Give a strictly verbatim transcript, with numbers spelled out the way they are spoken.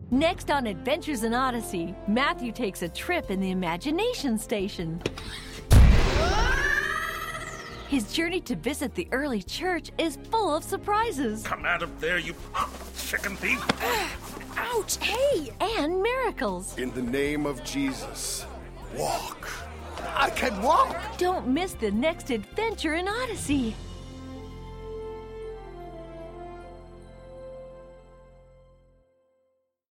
Next on Adventures in Odyssey, Matthew takes a trip in the Imagination Station. His journey to visit the early church is full of surprises. Come out of there, you chicken thief! Ouch, hey! And miracles. In the name of Jesus, walk. I can walk! Don't miss the next adventure in Odyssey.